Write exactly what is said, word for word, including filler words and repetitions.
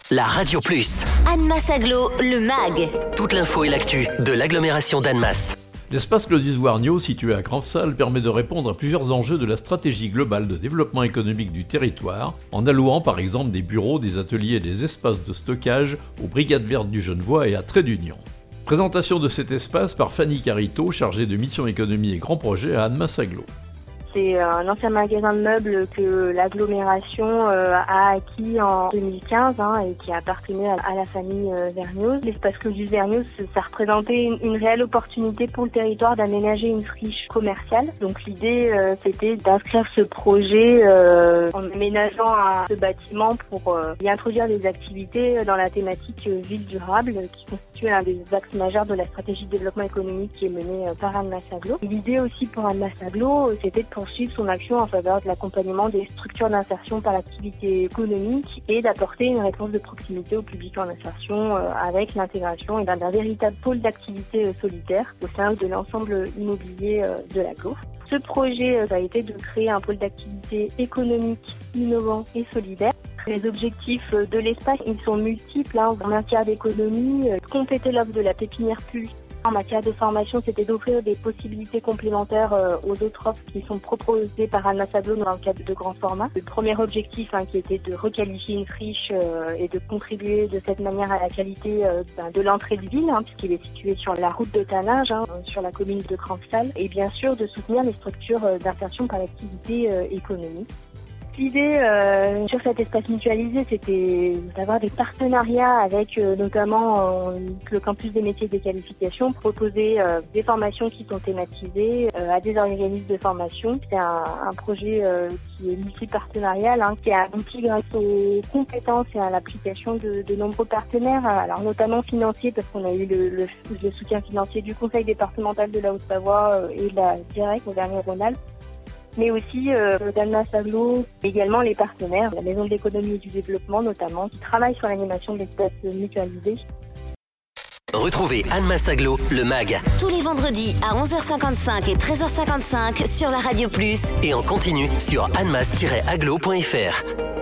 la Radio Plus. Annemasse Agglo, le M A G. Toute l'info et l'actu de l'agglomération d'Annemasse. L'espace Claudius Warniaux, situé à Grandsalle, permet de répondre à plusieurs enjeux de la stratégie globale de développement économique du territoire, en allouant par exemple des bureaux, des ateliers et des espaces de stockage aux Brigades Vertes du Genevois et à Trait d'Union. Présentation de cet espace par Fanny Carito, chargée de mission économie et grands projets à Annemasse Agglo. C'est un ancien magasin de meubles que l'agglomération euh, a acquis en deux mille quinze hein, et qui appartenait à, à la famille euh, Verniaux. L'espace Claudius Warniaux, ça représentait une, une réelle opportunité pour le territoire d'aménager une friche commerciale. Donc l'idée, euh, c'était d'inscrire ce projet euh, en aménageant un, ce bâtiment pour euh, y introduire des activités dans la thématique euh, ville durable, qui constitue un des axes majeurs de la stratégie de développement économique qui est menée euh, par Annemasse Agglo. L'idée aussi pour Annemasse Agglo, c'était de poursuivre son action en faveur de l'accompagnement des structures d'insertion par l'activité économique et d'apporter une réponse de proximité au public en insertion euh, avec l'intégration d'un véritable pôle d'activité euh, solidaire au sein de l'ensemble immobilier euh, de l'agglo. Ce projet euh, a été de créer un pôle d'activité économique, innovant et solidaire. Les objectifs de l'espace, ils sont multiples hein, en matière d'économie, euh, compléter l'offre de la pépinière Pulse. En matière de formation, c'était d'offrir des possibilités complémentaires euh, aux autres offres qui sont proposées par Annemasse Agglo dans le cadre de grands formats. Le premier objectif hein, qui était de requalifier une friche euh, et de contribuer de cette manière à la qualité euh, ben, de l'entrée de ville, hein, puisqu'il est situé sur la route de Tannage, hein, sur la commune de Grandsalle, et bien sûr de soutenir les structures euh, d'insertion par l'activité euh, économique. L'idée euh, sur cet espace mutualisé, c'était d'avoir des partenariats avec euh, notamment euh, le campus des métiers et des qualifications, proposer euh, des formations qui sont thématisées euh, à des organismes de formation. C'est un, un projet euh, qui est multipartenarial, hein, qui a abouti grâce aux compétences et à l'application de, de nombreux partenaires, alors notamment financiers, parce qu'on a eu le, le, le soutien financier du Conseil départemental de la Haute-Savoie euh, et de la Direct Auvergne-Rhône-Alpes, mais aussi euh, d'Annemasse Agglo, également les partenaires, la Maison de l'économie et du développement notamment, qui travaillent sur l'animation de l'espace mutualisé. Retrouvez Annemasse Agglo, le M A G. Tous les vendredis à onze heures cinquante-cinq et treize heures cinquante-cinq sur la Radio Plus. Et en continu sur annemasse tiret agglo point f r.